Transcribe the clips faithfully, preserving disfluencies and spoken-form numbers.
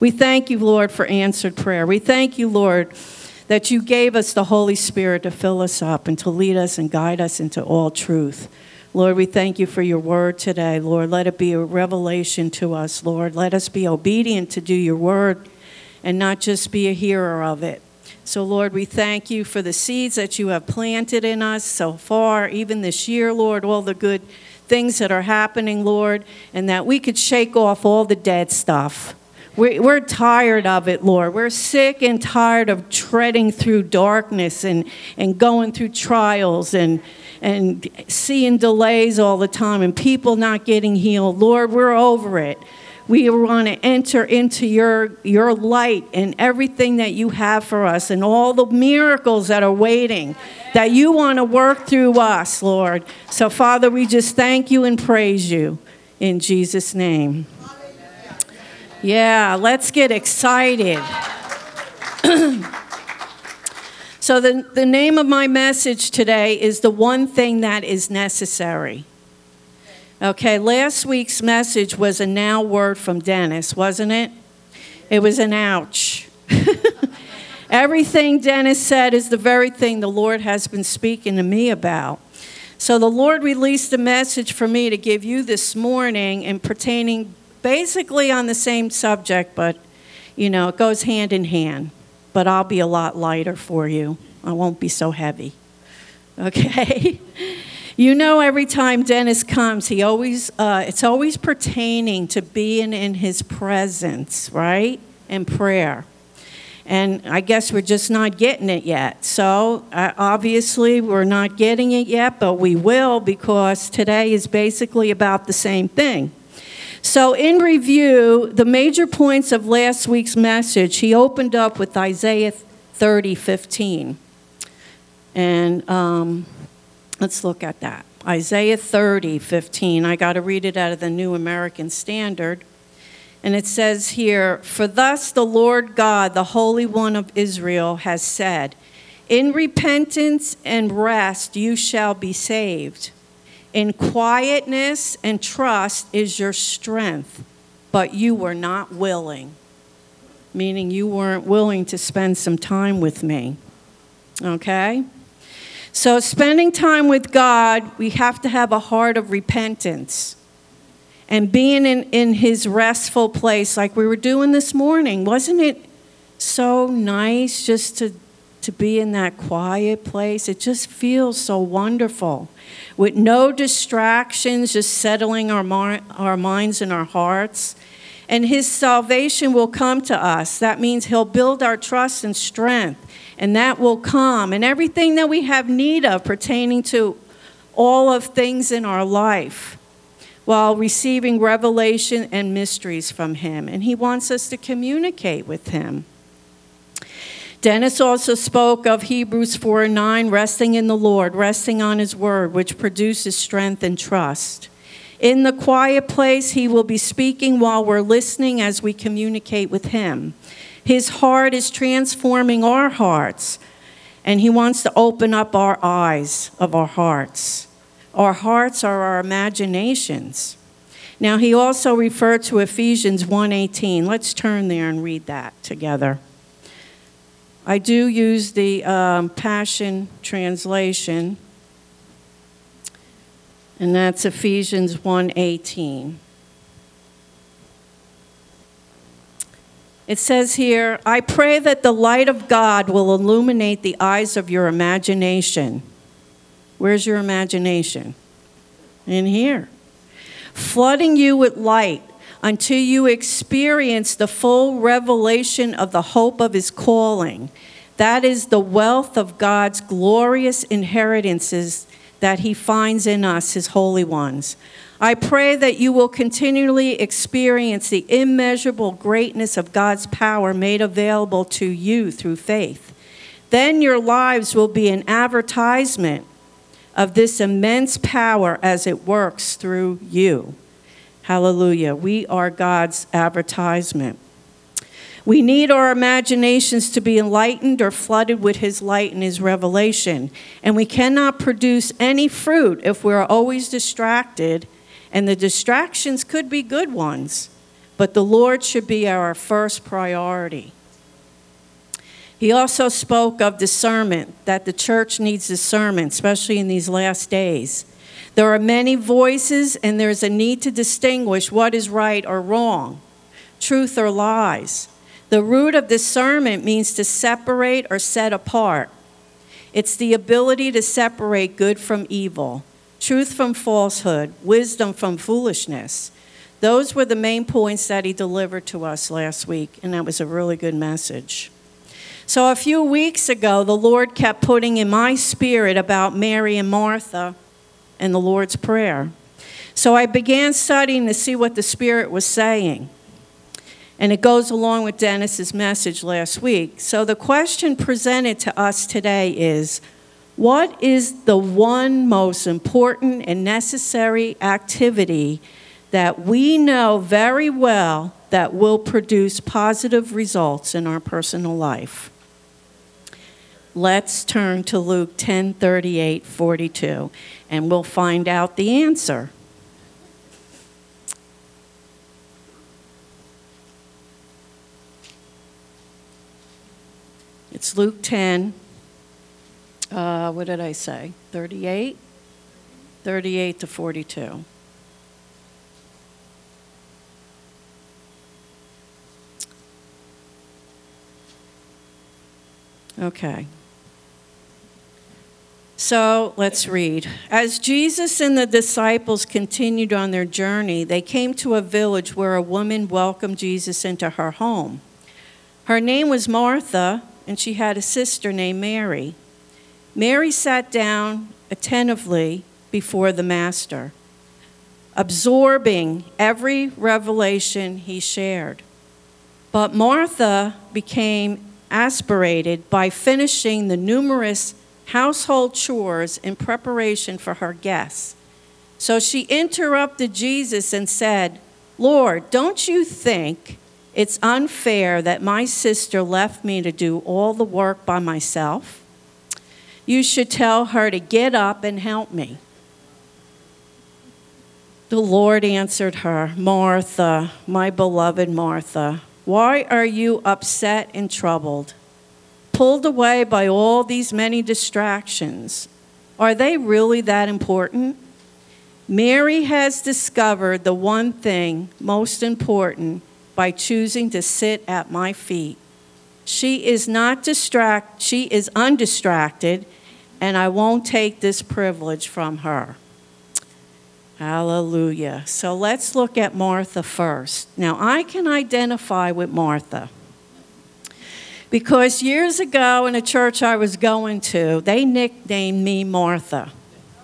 We thank you, Lord, for answered prayer. We thank you, Lord, that you gave us the Holy Spirit to fill us up and to lead us and guide us into all truth. Lord, we thank you for your word today. Lord, let it be a revelation to us, Lord. Let us be obedient to do your word and not just be a hearer of it. So, Lord, we thank you for the seeds that you have planted in us so far, even this year, Lord, all the good things that are happening, Lord, and that we could shake off all the dead stuff. We're, we're tired of it, Lord. We're sick and tired of treading through darkness and, and going through trials and, and seeing delays all the time and people not getting healed. Lord, we're over it. We want to enter into your, your light and everything that you have for us and all the miracles that are waiting, that you want to work through us, Lord. So, Father, we just thank you and praise you in Jesus' name. Yeah, let's get excited. So the, the name of my message today is The One Thing That Is Necessary. Okay, last week's message was a now word from Dennis, wasn't it? It was an ouch. Everything Dennis said is the very thing the Lord has been speaking to me about. So the Lord released a message for me to give you this morning and pertaining basically on the same subject, but, you know, it goes hand in hand. But I'll be a lot lighter for you. I won't be so heavy. Okay? You know, every time Dennis comes, he always, uh, it's always pertaining to being in his presence, right? And prayer. And I guess we're just not getting it yet. So, uh, obviously, we're not getting it yet, but we will, because today is basically about the same thing. So in review, the major points of last week's message, he opened up with Isaiah thirty fifteen. And um, let's look at that. Isaiah thirty fifteen. I got to read it out of the New American Standard. And it says here, "For thus the Lord God, the Holy One of Israel, has said, in repentance and rest you shall be saved. In quietness and trust is your strength, but you were not willing." Meaning you weren't willing to spend some time with me. Okay? So spending time with God, we have to have a heart of repentance. And being in, in his restful place like we were doing this morning. Wasn't it so nice just to, to be in that quiet place? It just feels so wonderful. With no distractions, just settling our, mar- our minds and our hearts. And his salvation will come to us. That means he'll build our trust and strength. And that will come. And everything that we have need of pertaining to all of things in our life, while receiving revelation and mysteries from him. And he wants us to communicate with him. Dennis also spoke of Hebrews four nine, resting in the Lord, resting on his word, which produces strength and trust. In the quiet place, he will be speaking while we're listening as we communicate with him. His heart is transforming our hearts, and he wants to open up our eyes of our hearts. Our hearts are our imaginations. Now, he also referred to Ephesians one eighteen. Let's turn there and read that together. I do use the um, Passion Translation, and that's Ephesians one eighteen. It says here, "I pray that the light of God will illuminate the eyes of your imagination." Where's your imagination? In here. "Flooding you with light until you experience the full revelation of the hope of his calling. That is the wealth of God's glorious inheritances that he finds in us, his holy ones. I pray that you will continually experience the immeasurable greatness of God's power made available to you through faith. Then your lives will be an advertisement of this immense power as it works through you." Hallelujah. We are God's advertisement. We need our imaginations to be enlightened or flooded with his light and his revelation. And we cannot produce any fruit if we're always distracted. And the distractions could be good ones. but the Lord should be our first priority. He also spoke of discernment, that the church needs discernment, especially in these last days. There are many voices, and there's a need to distinguish what is right or wrong, truth or lies. The root of discernment means to separate or set apart. It's the ability to separate good from evil, truth from falsehood, wisdom from foolishness. Those were the main points that he delivered to us last week, and that was a really good message. So a few weeks ago, the Lord kept putting in my spirit about Mary and Martha and the Lord's Prayer. So I began studying to see what the Spirit was saying. And it goes along with Dennis's message last week. So the question presented to us today is, what is the one most important and necessary activity that we know very well that will produce positive results in our personal life? Let's turn to Luke ten, thirty-eight, forty-two, and we'll find out the answer. It's Luke ten, uh, what did I say, thirty-eight? thirty-eight to forty-two. Okay. So let's read. As Jesus and the disciples continued on their journey, they came to a village where a woman welcomed Jesus into her home. Her name was Martha, and she had a sister named Mary. Mary sat down attentively before the Master, absorbing every revelation he shared. But Martha became aspirated by finishing the numerous household chores in preparation for her guests. So she interrupted Jesus and said, "Lord, don't you think it's unfair that my sister left me to do all the work by myself? You should tell her to get up and help me." The Lord answered her, "Martha, my beloved Martha, why are you upset and troubled, pulled away by all these many distractions? Are they really that important? Mary has discovered the one thing most important by choosing to sit at my feet. She is not distract, she is undistracted, and I won't take this privilege from her." Hallelujah. So let's look at Martha first. Now, I can identify with Martha because years ago in a church I was going to, they nicknamed me Martha.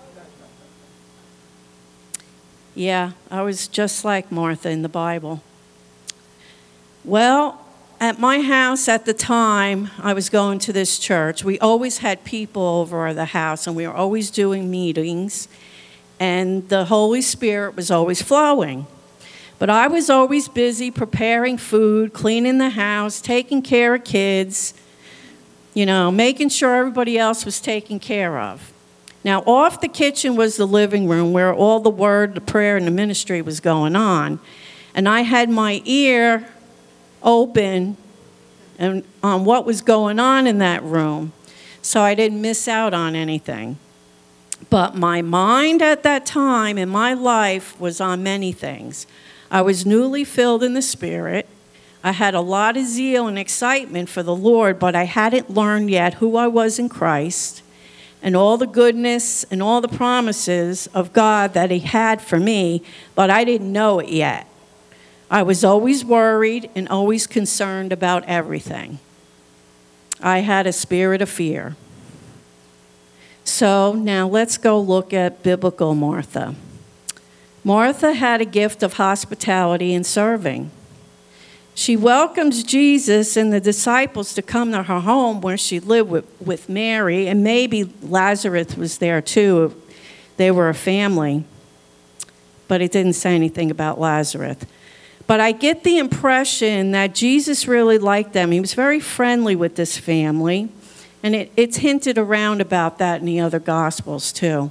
Yeah, I was just like Martha in the Bible. Well, at my house at the time I was going to this church, we always had people over at the house, and we were always doing meetings, and the Holy Spirit was always flowing. But I was always busy preparing food, cleaning the house, taking care of kids, you know, making sure everybody else was taken care of. Now, off the kitchen was the living room where all the word, the prayer, and the ministry was going on. And I had my ear open and on what was going on in that room, so I didn't miss out on anything. But my mind at that time in my life was on many things. I was newly filled in the Spirit. I had a lot of zeal and excitement for the Lord, but I hadn't learned yet who I was in Christ and all the goodness and all the promises of God that He had for me, but I didn't know it yet. I was always worried and always concerned about everything. I had a spirit of fear. So now let's go look at biblical Martha. Martha had a gift of hospitality and serving. She welcomes Jesus and the disciples to come to her home where she lived with, with Mary, and maybe Lazarus was there too. They were a family, but it didn't say anything about Lazarus. But I get the impression that Jesus really liked them. He was very friendly with this family. And it, it's hinted around about that in the other Gospels, too.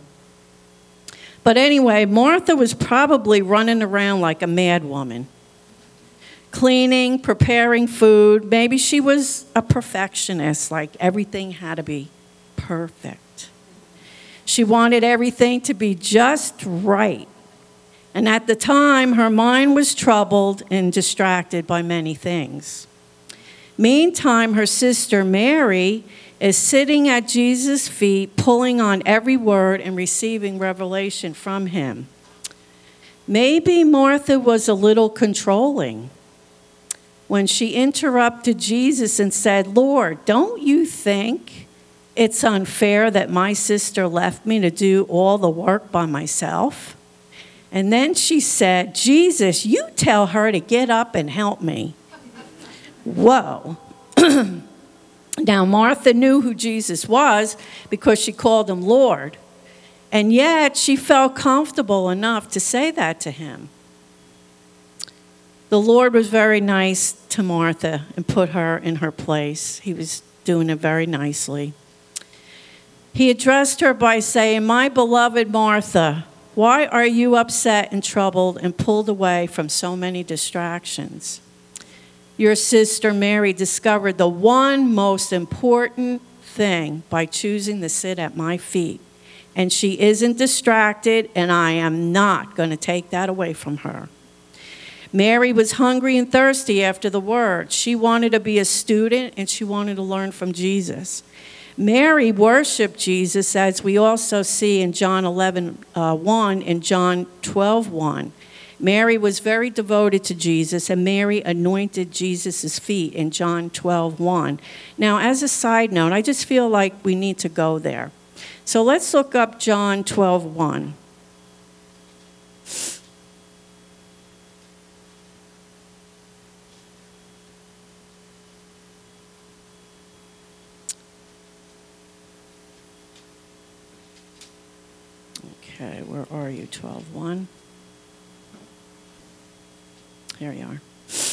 But anyway, Martha was probably running around like a mad woman. cleaning, preparing food. Maybe she was a perfectionist, like everything had to be perfect. She wanted everything to be just right. And at the time, her mind was troubled and distracted by many things. Meantime, her sister Mary is sitting at Jesus' feet, pulling on every word and receiving revelation from him. Maybe Martha was a little controlling when she interrupted Jesus and said, "Lord, don't you think it's unfair that my sister left me to do all the work by myself?" And then she said, "Jesus, you tell her to get up and help me." Whoa. Now, Martha knew who Jesus was because she called him Lord. And yet, she felt comfortable enough to say that to him. The Lord was very nice to Martha and put her in her place. He was doing it very nicely. He addressed her by saying, "My beloved Martha, why are you upset and troubled and pulled away from so many distractions? Your sister Mary discovered the one most important thing by choosing to sit at my feet. And she isn't distracted, and I am not going to take that away from her." Mary was hungry and thirsty after the word. She wanted to be a student, and she wanted to learn from Jesus. Mary worshiped Jesus, as we also see in John eleven one and John twelve one. Mary was very devoted to Jesus, and Mary anointed Jesus' feet in John twelve one. Now, as a side note, I just feel like we need to go there. So let's look up John twelve one. Okay, where are you, twelve one? Here you are.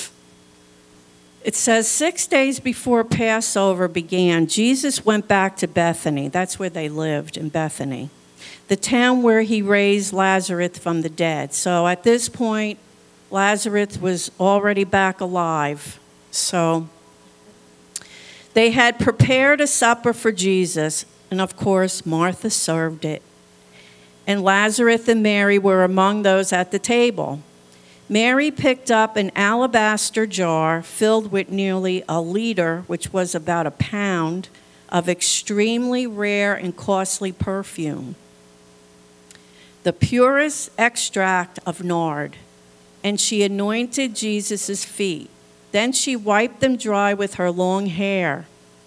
It says, six days before Passover began, Jesus went back to Bethany. That's where they lived, in Bethany, the town where he raised Lazarus from the dead. So at this point, Lazarus was already back alive. So they had prepared a supper for Jesus, and of course, Martha served it. And Lazarus and Mary were among those at the table. Mary picked up an alabaster jar filled with nearly a liter, which was about a pound, of extremely rare and costly perfume, the purest extract of nard, and she anointed Jesus' feet. Then she wiped them dry with her long hair.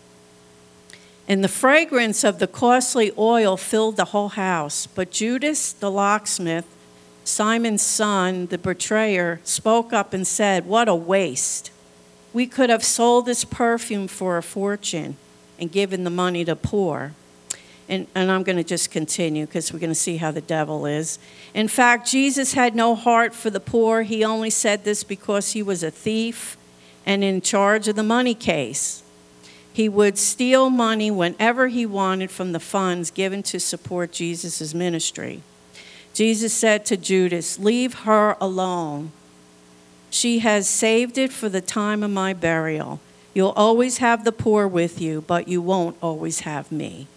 And the fragrance of the costly oil filled the whole house. But Judas the locksmith, Simon's son, the betrayer, spoke up and said, "What a waste. We could have sold this perfume for a fortune and given the money to poor." And, and I'm going to just continue because we're going to see how the devil is. In fact, Jesus had no heart for the poor. He only said this because he was a thief and in charge of the money case. He would steal money whenever he wanted from the funds given to support Jesus' ministry. Jesus said to Judas, "Leave her alone. She has saved it for the time of my burial. You'll always have the poor with you, but you won't always have me."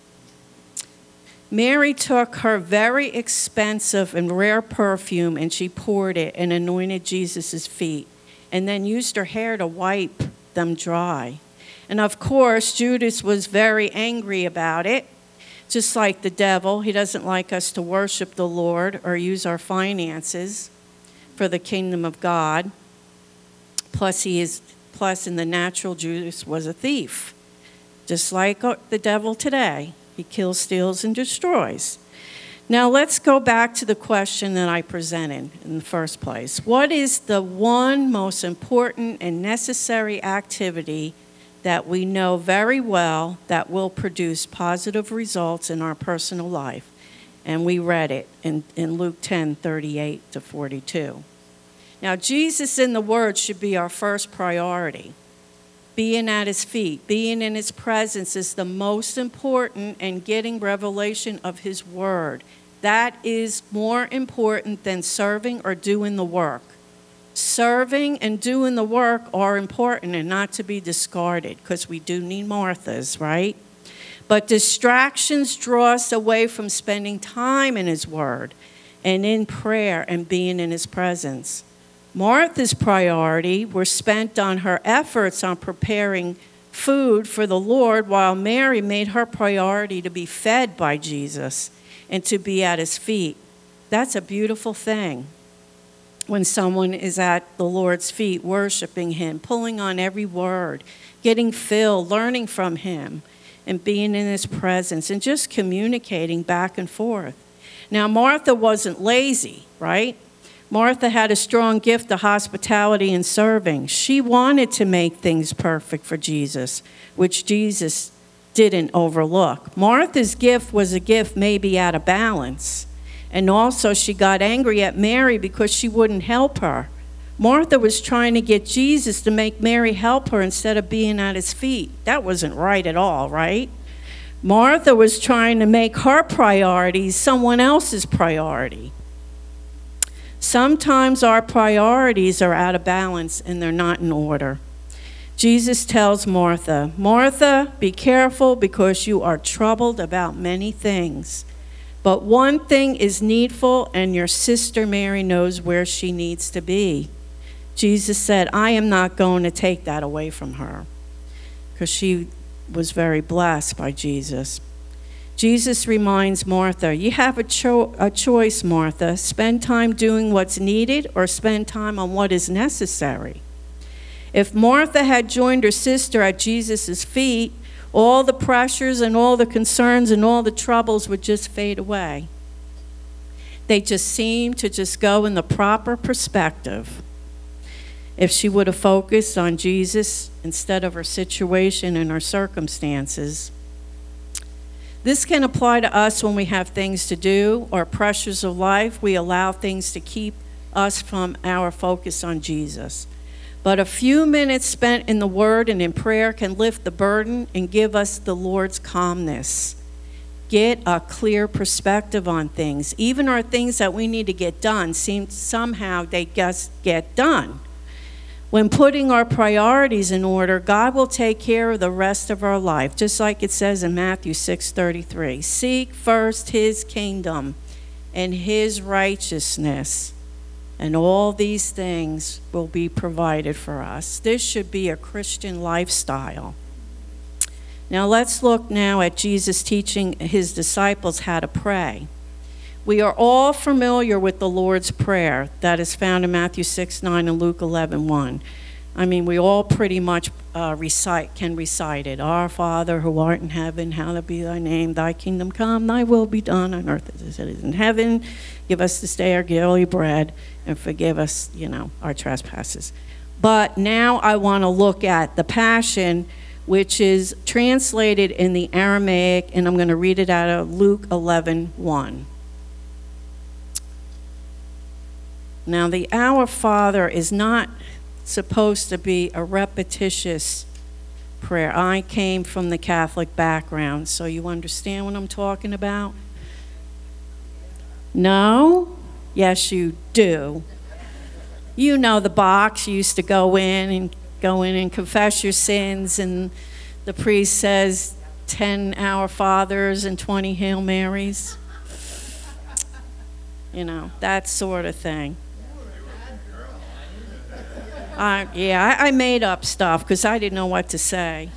Mary took her very expensive and rare perfume and she poured it and anointed Jesus' feet and then used her hair to wipe them dry. And of course, Judas was very angry about it. Just like the devil, he doesn't like us to worship the Lord or use our finances for the kingdom of God. Plus, he is, plus in the natural, Judas was a thief. Just like the devil today. He kills, steals, and destroys. Now, let's go back to the question that I presented in the first place. What is the one most important and necessary activity that we know very well that will produce positive results in our personal life? And we read it in, in Luke ten, thirty-eight to forty-two. Now, Jesus in the Word should be our first priority. Being at his feet, being in his presence is the most important, and getting revelation of his Word. That is more important than serving or doing the work. Serving and doing the work are important and not to be discarded, because we do need Marthas, right? But distractions draw us away from spending time in His Word and in prayer and being in His presence. Martha's priority were spent on her efforts on preparing food for the Lord, while Mary made her priority to be fed by Jesus and to be at His feet. That's a beautiful thing. When someone is at the Lord's feet, worshiping Him, pulling on every word, getting filled, learning from Him, and being in His presence, and just communicating back and forth. Now, Martha wasn't lazy, right? Martha had a strong gift of hospitality and serving. She wanted to make things perfect for Jesus, which Jesus didn't overlook. Martha's gift was a gift maybe out of balance. And also she got angry at Mary because she wouldn't help her. Martha was trying to get Jesus to make Mary help her instead of being at His feet. That wasn't right at all, right? Martha was trying to make her priorities someone else's priority. Sometimes our priorities are out of balance and they're not in order. Jesus tells Martha, "Martha, be careful because you are troubled about many things. But one thing is needful, and your sister Mary knows where she needs to be." Jesus said, I am not going to take that away from her, because she was very blessed by Jesus. Jesus reminds Martha, you have a, cho- a choice, Martha. Spend time doing what's needed or spend time on what is necessary. If Martha had joined her sister at Jesus' feet, all the pressures and all the concerns and all the troubles would just fade away. They just seem to just go in the proper perspective. If she would have focused on Jesus instead of her situation and her circumstances. This can apply to us when we have things to do or pressures of life. We allow things to keep us from our focus on Jesus. But a few minutes spent in the Word and in prayer can lift the burden and give us the Lord's calmness. Get a clear perspective on things. Even our things that we need to get done seem somehow they just get done. When putting our priorities in order, God will take care of the rest of our life, just like it says in Matthew six thirty-three. Seek first His kingdom and His righteousness, and all these things will be provided for us. This should be a Christian lifestyle. Now let's look now at Jesus teaching His disciples how to pray. We are all familiar with the Lord's Prayer that is found in Matthew six nine and Luke eleven one. I mean, we all pretty much uh, recite, can recite it. Our Father who art in heaven, hallowed be thy name. Thy kingdom come, thy will be done on earth as it is in heaven. Give us this day our daily bread, and forgive us, you know, our trespasses. But now I want to look at the Passion, which is translated in the Aramaic, and I'm going to read it out of Luke eleven one. Now, the Our Father is not supposed to be a repetitious prayer. I came from the Catholic background, so you understand what I'm talking about? No? Yes, you do. You know the box. You used to go in and go in and confess your sins, and the priest says ten Our Fathers and twenty Hail Marys. You know, that sort of thing. Uh, yeah, I, I made up stuff because I didn't know what to say.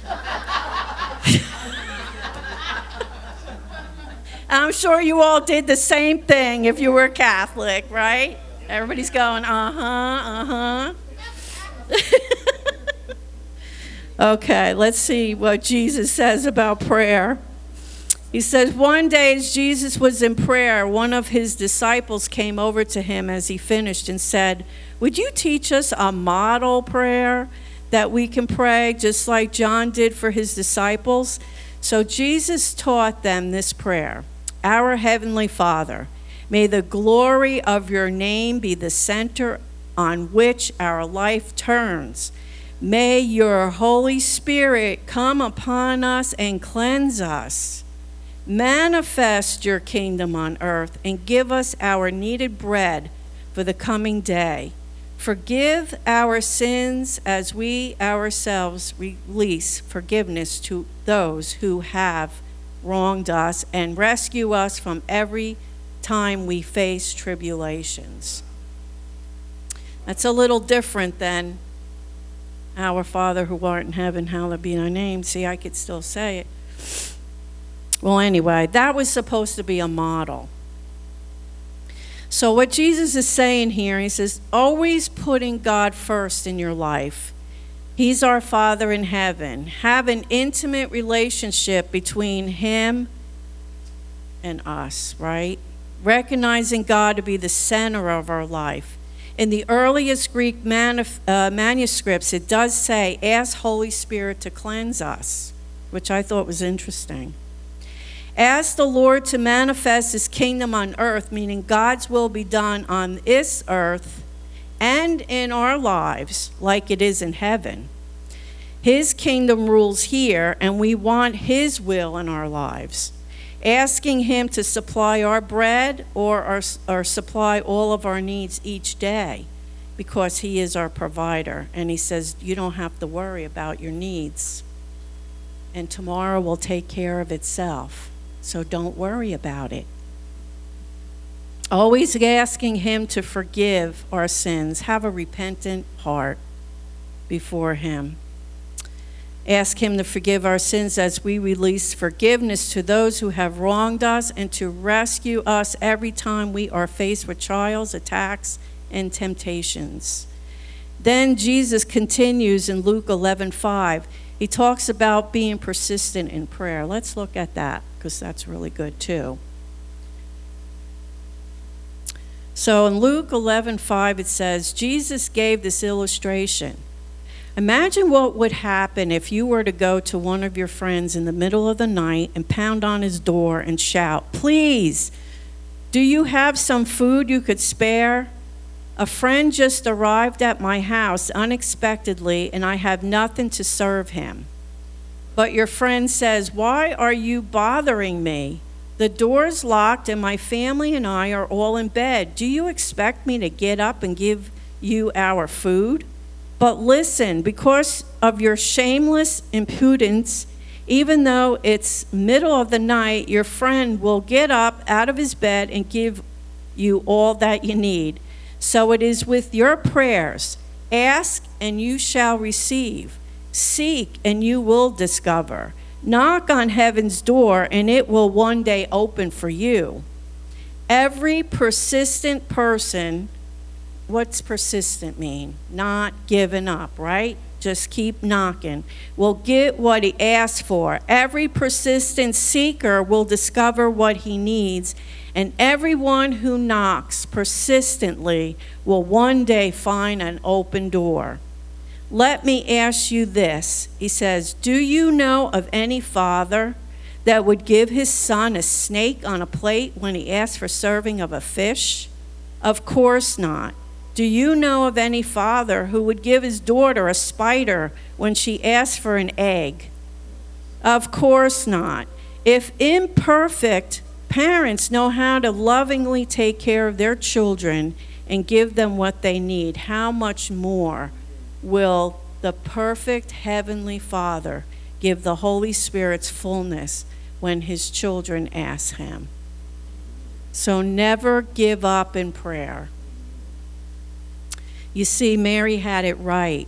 I'm sure you all did the same thing if you were Catholic, right? Everybody's going, uh-huh, uh-huh. Okay, let's see what Jesus says about prayer. He says, one day as Jesus was in prayer, one of his disciples came over to him as he finished and said, would you teach us a model prayer that we can pray just like John did for his disciples? So Jesus taught them this prayer. Our Heavenly Father, may the glory of your name be the center on which our life turns. May your Holy Spirit come upon us and cleanse us. Manifest your kingdom on earth and give us our needed bread for the coming day. Forgive our sins as we ourselves release forgiveness to those who have wronged us, and rescue us from every time we face tribulations. That's a little different than Our Father who art in heaven, hallowed be thy name. See, I could still say it. Well, anyway, that was supposed to be a model. So what Jesus is saying here, he says, always putting God first in your life. He's our Father in heaven. Have an intimate relationship between him and us, right? Recognizing God to be the center of our life. In the earliest Greek manif- uh, manuscripts, it does say, ask Holy Spirit to cleanse us, which I thought was interesting. Ask the Lord to manifest his kingdom on earth, meaning God's will be done on this earth and in our lives like it is in heaven. His kingdom rules here, and we want his will in our lives. Asking him to supply our bread or, our, or supply all of our needs each day, because he is our provider. And he says, you don't have to worry about your needs. And tomorrow will take care of itself. So don't worry about it. Always asking him to forgive our sins. Have a repentant heart before him. Ask him to forgive our sins as we release forgiveness to those who have wronged us, and to rescue us every time we are faced with trials, attacks, and temptations. Then Jesus continues in Luke eleven five. He talks about being persistent in prayer. Let's look at that, because that's really good too. So in Luke eleven five, it says, Jesus gave this illustration. Imagine what would happen if you were to go to one of your friends in the middle of the night and pound on his door and shout, please, do you have some food you could spare? A friend just arrived at my house unexpectedly, and I have nothing to serve him. But your friend says, why are you bothering me? The door's locked and my family and I are all in bed. Do you expect me to get up and give you our food? But listen, because of your shameless impudence, even though it's middle of the night, your friend will get up out of his bed and give you all that you need. So it is with your prayers. Ask and you shall receive. Seek and you will discover. Knock on heaven's door and it will one day open for you. Every persistent person, what's persistent mean? Not giving up, right? Just keep knocking. Will get what he asks for. Every persistent seeker will discover what he needs, and everyone who knocks persistently will one day find an open door. Let me ask you this. He says, do you know of any father that would give his son a snake on a plate when he asks for serving of a fish? Of course not. Do you know of any father who would give his daughter a spider when she asks for an egg? Of course not. If imperfect parents know how to lovingly take care of their children and give them what they need, how much more will the perfect heavenly Father give the Holy Spirit's fullness when his children ask him? So never give up in prayer. You see, Mary had it right.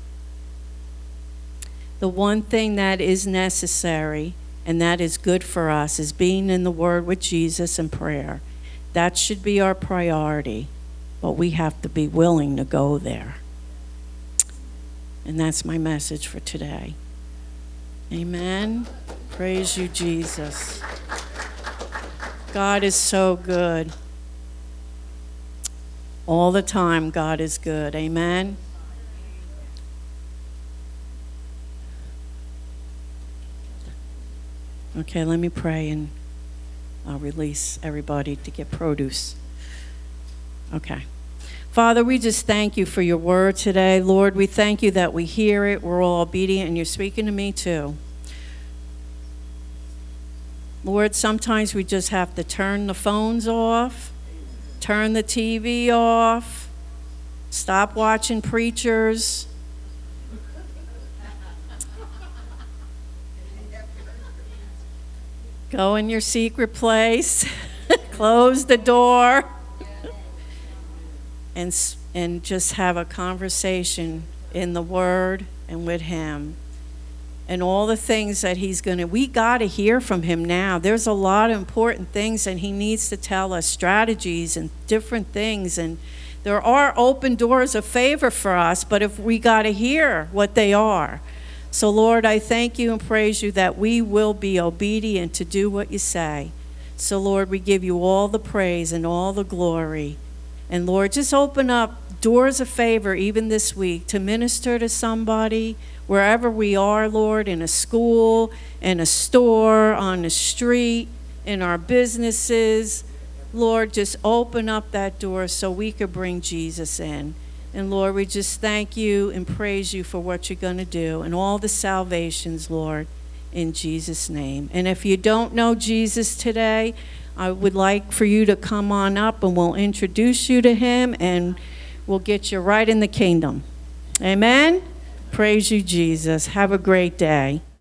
The one thing that is necessary and that is good for us is being in the Word with Jesus and prayer. That should be our priority, but we have to be willing to go there. And that's my message for today. Amen. Praise you, Jesus. God is so good. All the time, God is good. Amen. Okay, let me pray and I'll release everybody to get produce. Okay. Father, we just thank you for your word today. Lord, we thank you that we hear it, we're all obedient, and you're speaking to me too. Lord, sometimes we just have to turn the phones off, turn the T V off, Stop watching preachers. Go in your secret place. Close the door. And, and just have a conversation in the Word and with Him. And all the things that He's going to, we got to hear from Him now. There's a lot of important things that He needs to tell us, strategies and different things. And there are open doors of favor for us, but if we got to hear what they are. So Lord, I thank You and praise You that we will be obedient to do what You say. So Lord, we give You all the praise and all the glory. And Lord, just open up doors of favor even this week to minister to somebody, wherever we are, Lord, in a school, in a store, on the street, in our businesses. Lord, just open up that door so we could bring Jesus in. And Lord, we just thank You and praise You for what You're going to do and all the salvations, Lord, in Jesus' name. And if you don't know Jesus today, I would like for you to come on up and we'll introduce you to Him and we'll get you right in the kingdom. Amen? Praise You, Jesus. Have a great day.